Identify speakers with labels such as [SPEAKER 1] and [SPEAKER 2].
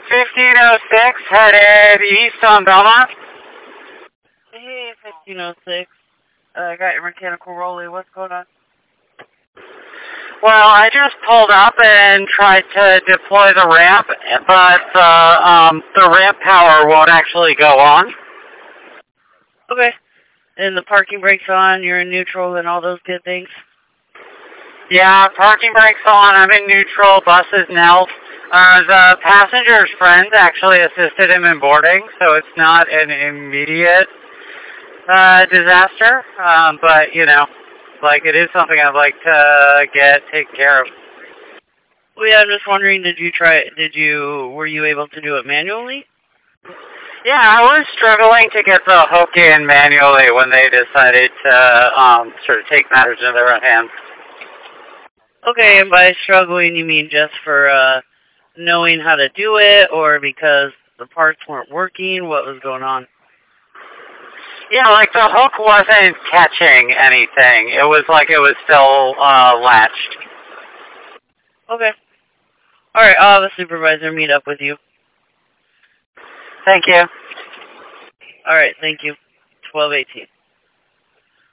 [SPEAKER 1] 1506 headed east on Belmont.
[SPEAKER 2] Hey, 1506. I got your mechanical rolling. What's going on?
[SPEAKER 1] Well, I just pulled up and tried to deploy the ramp, but the ramp power won't actually go on.
[SPEAKER 2] Okay. And the parking brake's on, you're in neutral, and all those good things?
[SPEAKER 1] Yeah, parking brake's on, I'm in neutral, bus is nil. The passenger's friend actually assisted him in boarding, so it's not an immediate disaster, but, you know, like, it is something I'd like to get taken care of.
[SPEAKER 2] Well, yeah, I'm just wondering, were you able to do it manually?
[SPEAKER 1] Yeah, I was struggling to get the hook in manually when they decided to, sort of take matters into their own hands.
[SPEAKER 2] Okay, and by struggling, you mean just for, knowing how to do it, or because the parts weren't working? What was going on?
[SPEAKER 1] Yeah, like the hook wasn't catching anything. It was like it was still latched.
[SPEAKER 2] Okay. Alright, I'll have a supervisor meet up with you.
[SPEAKER 1] Thank you.
[SPEAKER 2] Alright, thank you. 1218.